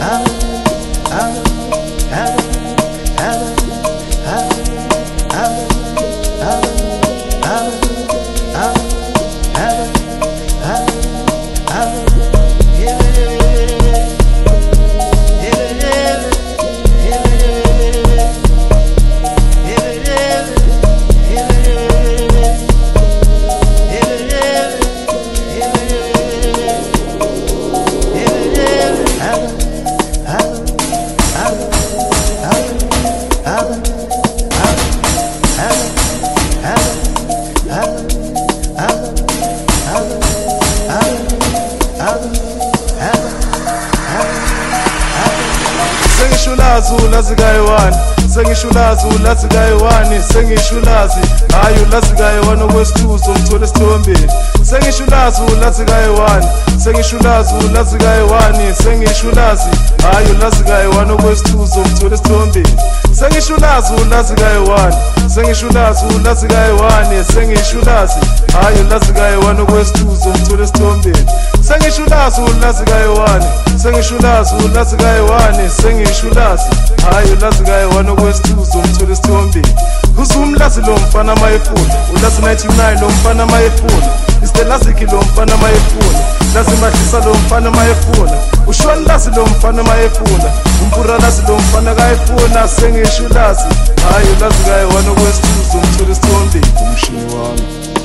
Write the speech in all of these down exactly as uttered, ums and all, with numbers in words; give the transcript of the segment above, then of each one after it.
Sengishulazi ulazi kayiwani, sengishulazi ulazi kayiwani, sengishulazi hayi ulazi kayiwani okwesithuzo umthole esithombeni. Sengishulazi ulazi kayiwani, sengishulazi ulazi kayiwani, sengishulazi hayi ulazi kayiwani okwesithuzo umthole esithombeni. Sengishulazi ulazi kayiwani, sengishulazi ulazi kayiwani, sengishulazi hayi ulazi kayiwani okwesithuzo umthole esithombeni. Sengishulazi ulazi kayiwani, sengishulazi ulazi kayiwani, sengishulazi hayi ulazi kayiwani okwesithuzo umthole esithombeni. Uzumlazi lo mfana mayefuna, ulazi ninety-nine lo mfana mayefuna, istelaziki lo mfana mayefuna, lazi mahlisa lo mfana mayefuna, ushoni lazi lo mfana mayefuna, umpura lazi lo mfana kayefuna. Sengishulazi hayi ulazi kayiwani okwesithuzo umthole esithombeni. Umshini wami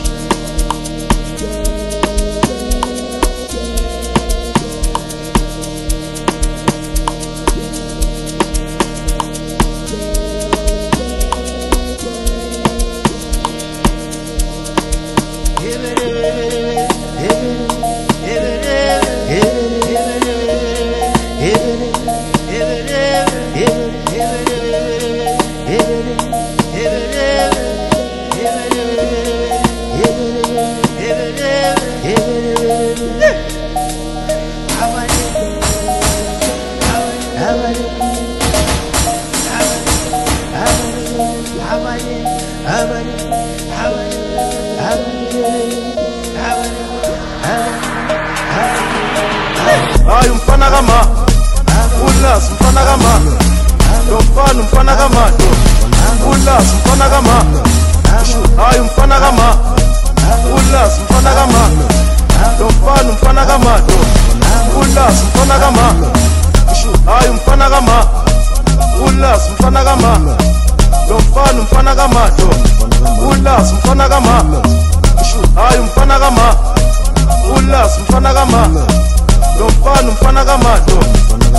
hayi umfana kama ulazi umfana kama lo mfana umfana kama ulazi umfana kama hayi umfana kama ulazi umfana kama lo mfana umfana kama ulazi umfana kama hayi umfana kama ulazi umfana kama lo mfana umfana kama ulazi umfana kama hayi umfana kama ulazi umfana kama lo mfana umfana kama